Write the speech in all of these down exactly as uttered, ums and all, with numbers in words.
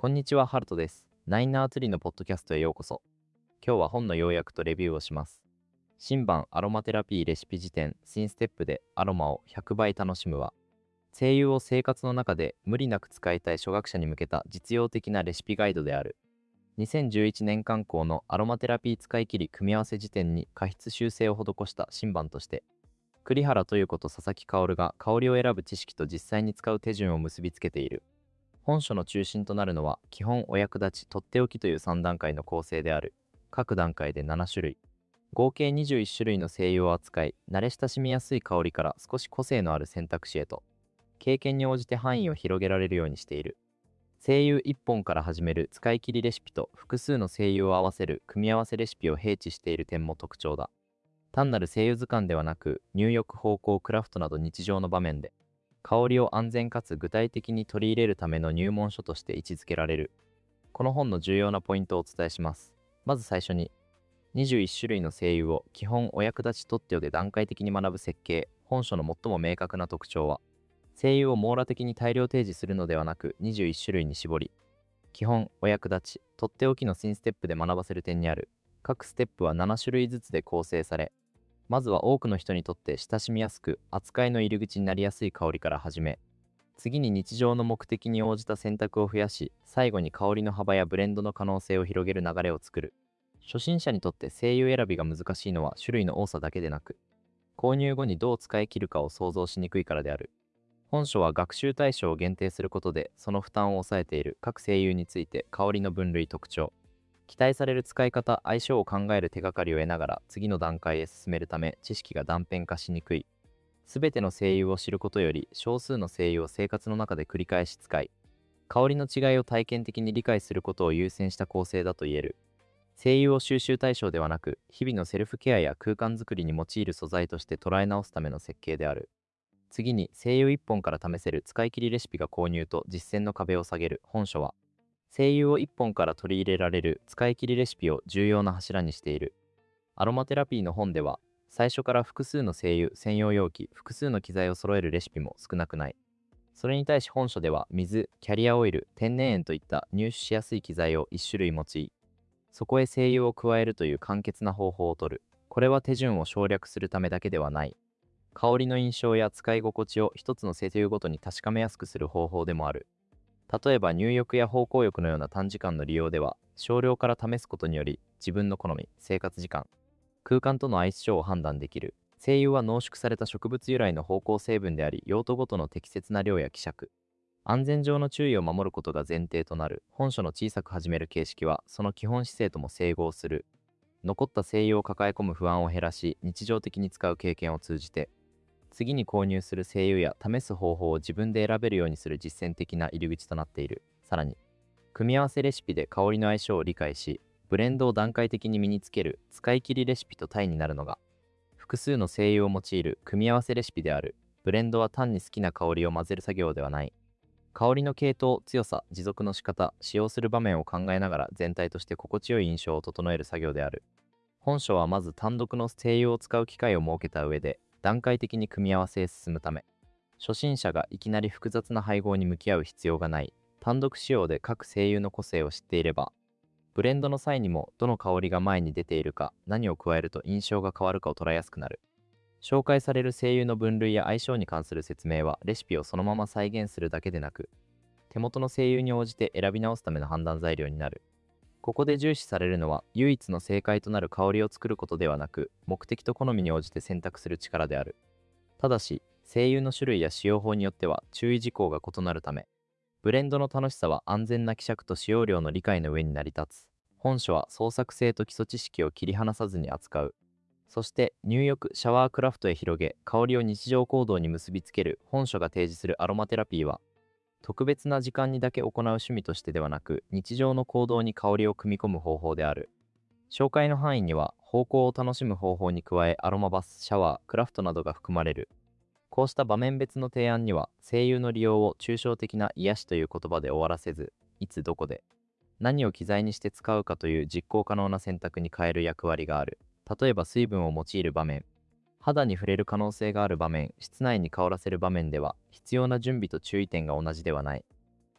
こんにちは、ハルトです。ナインアーツリーのポッドキャストへようこそ。今日は本の要約とレビューをします。新版アロマテラピーレシピ辞典新ステップでアロマをひゃくばい楽しむは、精油を生活の中で無理なく使いたい初学者に向けた実用的なレシピガイドである。にせんじゅういちねん刊行のアロマテラピー使い切り組み合わせ辞典に過失修正を施した新版として、栗原豊子と佐々木薫が香りを選ぶ知識と実際に使う手順を結びつけている。本書の中心となるのは、基本、お役立ち、とっておきというさん段階の構成である。各段階でなな種類。合計にじゅういち種類の精油を扱い、慣れ親しみやすい香りから少し個性のある選択肢へと、経験に応じて範囲を広げられるようにしている。精油いっぽんから始める使い切りレシピと複数の精油を合わせる組み合わせレシピを併置している点も特徴だ。単なる精油図鑑ではなく、入浴方向クラフトなど日常の場面で、香りを安全かつ具体的に取り入れるための入門書として位置づけられる。この本の重要なポイントをお伝えします。まず最初に、にじゅういち種類の精油を基本お役立ちとっておで段階的に学ぶ設計。本書の最も明確な特徴は、精油を網羅的に大量提示するのではなくにじゅういち種類に絞り、基本お役立ち、とっておきの新ステップで学ばせる点にある。各ステップはなな種類ずつで構成され、まずは多くの人にとって親しみやすく、扱いの入り口になりやすい香りから始め、次に日常の目的に応じた選択を増やし、最後に香りの幅やブレンドの可能性を広げる流れを作る。初心者にとって精油選びが難しいのは種類の多さだけでなく、購入後にどう使い切るかを想像しにくいからである。本書は学習対象を限定することで、その負担を抑えている。各精油について香りの分類特徴、期待される使い方、相性を考える手がかりを得ながら次の段階へ進めるため、知識が断片化しにくい。すべての精油を知ることより、少数の精油を生活の中で繰り返し使い、香りの違いを体験的に理解することを優先した構成だと言える。精油を収集対象ではなく、日々のセルフケアや空間づくりに用いる素材として捉え直すための設計である。次に、精油いっぽんから試せる使い切りレシピが購入と実践の壁を下げる。本書は、精油をいっぽんから取り入れられる使い切りレシピを重要な柱にしている。アロマテラピーの本では、最初から複数の精油専用容器、複数の機材を揃えるレシピも少なくない。それに対し本書では、水、キャリアオイル、天然塩といった入手しやすい機材をいち種類用い、そこへ精油を加えるという簡潔な方法をとる。これは手順を省略するためだけではない。香りの印象や使い心地を一つの精油ごとに確かめやすくする方法でもある。例えば入浴や芳香浴のような短時間の利用では、少量から試すことにより自分の好み、生活時間、空間との相性を判断できる。精油は濃縮された植物由来の芳香成分であり、用途ごとの適切な量や希釈、安全上の注意を守ることが前提となる。本書の小さく始める形式は、その基本姿勢とも整合する。残った精油を抱え込む不安を減らし、日常的に使う経験を通じて、次に購入する精油や試す方法を自分で選べるようにする実践的な入り口となっている。さらに、組み合わせレシピで香りの相性を理解し、ブレンドを段階的に身につける使い切りレシピと対になるのが、複数の精油を用いる組み合わせレシピである。ブレンドは単に好きな香りを混ぜる作業ではない。香りの系統、強さ、持続の仕方、使用する場面を考えながら全体として心地よい印象を整える作業である。本書はまず単独の精油を使う機会を設けた上で、段階的に組み合わせへ進むため、初心者がいきなり複雑な配合に向き合う必要がない。単独使用で各精油の個性を知っていれば、ブレンドの際にもどの香りが前に出ているか、何を加えると印象が変わるかを捉えやすくなる。紹介される精油の分類や相性に関する説明は、レシピをそのまま再現するだけでなく、手元の精油に応じて選び直すための判断材料になる。ここで重視されるのは、唯一の正解となる香りを作ることではなく、目的と好みに応じて選択する力である。ただし、精油の種類や使用法によっては注意事項が異なるため、ブレンドの楽しさは安全な希釈と使用量の理解の上に成り立つ。本書は創作性と基礎知識を切り離さずに扱う。そして、入浴、シャワークラフトへ広げ、香りを日常行動に結びつける。本書が提示するアロマテラピーは、特別な時間にだけ行う趣味としてではなく、日常の行動に香りを組み込む方法である。紹介の範囲には、芳香を楽しむ方法に加え、アロマバス、シャワー、クラフトなどが含まれる。こうした場面別の提案には、精油の利用を抽象的な癒しという言葉で終わらせず、いつどこで、何を機材にして使うかという実行可能な選択に変える役割がある。例えば水分を用いる場面、肌に触れる可能性がある場面、室内に香らせる場面では、必要な準備と注意点が同じではない。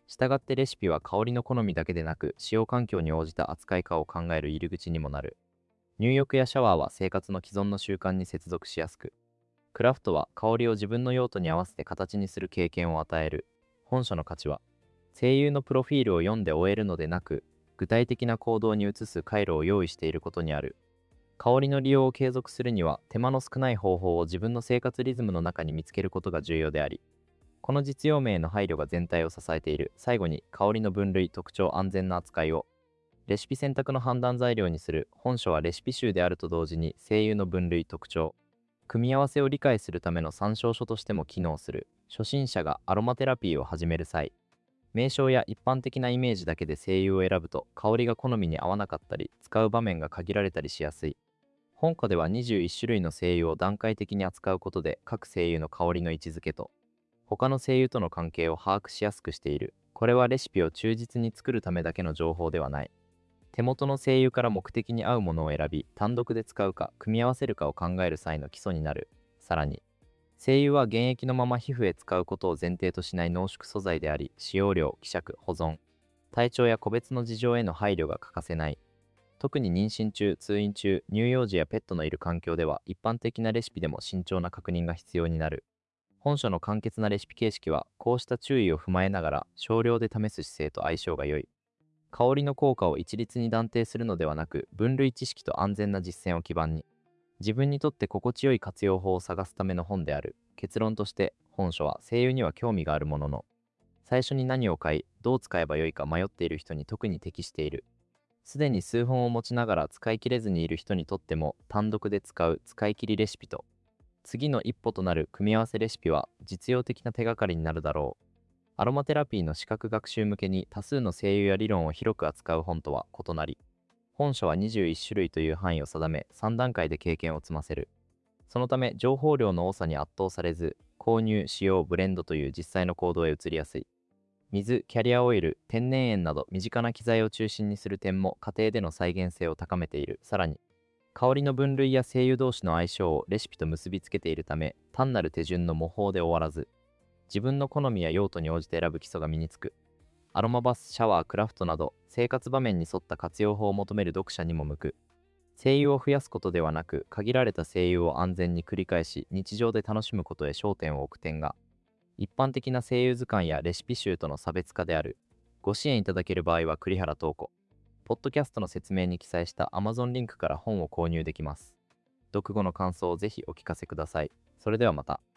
したがってレシピは香りの好みだけでなく、使用環境に応じた扱い方を考える入り口にもなる。入浴やシャワーは生活の既存の習慣に接続しやすく、クラフトは香りを自分の用途に合わせて形にする経験を与える。本書の価値は、声優のプロフィールを読んで終えるのでなく、具体的な行動に移す回路を用意していることにある。香りの利用を継続するには、手間の少ない方法を自分の生活リズムの中に見つけることが重要であり、この実用面への配慮が全体を支えている。最後に、香りの分類、特徴、安全な扱いをレシピ選択の判断材料にする。本書はレシピ集であると同時に、精油の分類、特徴、組み合わせを理解するための参照書としても機能する。初心者がアロマテラピーを始める際、名称や一般的なイメージだけで精油を選ぶと、香りが好みに合わなかったり、使う場面が限られたりしやすい。本書ではにじゅういち種類の精油を段階的に扱うことで、各精油の香りの位置づけと他の精油との関係を把握しやすくしている。これはレシピを忠実に作るためだけの情報ではない。手元の精油から目的に合うものを選び、単独で使うか組み合わせるかを考える際の基礎になる。さらに、精油は原液のまま皮膚へ使うことを前提としない濃縮素材であり、使用量、希釈、保存、体調や個別の事情への配慮が欠かせない。特に妊娠中、通院中、乳幼児やペットのいる環境では、一般的なレシピでも慎重な確認が必要になる。本書の簡潔なレシピ形式は、こうした注意を踏まえながら少量で試す姿勢と相性が良い。香りの効果を一律に断定するのではなく、分類知識と安全な実践を基盤に、自分にとって心地よい活用法を探すための本である。結論として、本書は精油には興味があるものの、最初に何を買い、どう使えばよいか迷っている人に特に適している。すでに数本を持ちながら使い切れずにいる人にとっても、単独で使う使い切りレシピと、次の一歩となる組み合わせレシピは実用的な手がかりになるだろう。アロマテラピーの資格学習向けに多数の精油や理論を広く扱う本とは異なり、本書はにじゅういち種類という範囲を定め、さん段階で経験を積ませる。そのため、情報量の多さに圧倒されず、購入、使用、ブレンドという実際の行動へ移りやすい。水、キャリアオイル、天然塩など身近な機材を中心にする点も家庭での再現性を高めている。さらに、香りの分類や精油同士の相性をレシピと結びつけているため、単なる手順の模倣で終わらず、自分の好みや用途に応じて選ぶ基礎が身につく。アロマバス、シャワー、クラフトなど、生活場面に沿った活用法を求める読者にも向く。精油を増やすことではなく、限られた精油を安全に繰り返し、日常で楽しむことへ焦点を置く点が、一般的な精油図鑑やレシピ集との差別化である。ご支援いただける場合は栗原東子。ポッドキャストの説明に記載した Amazon リンクから本を購入できます。読後の感想をぜひお聞かせください。それではまた。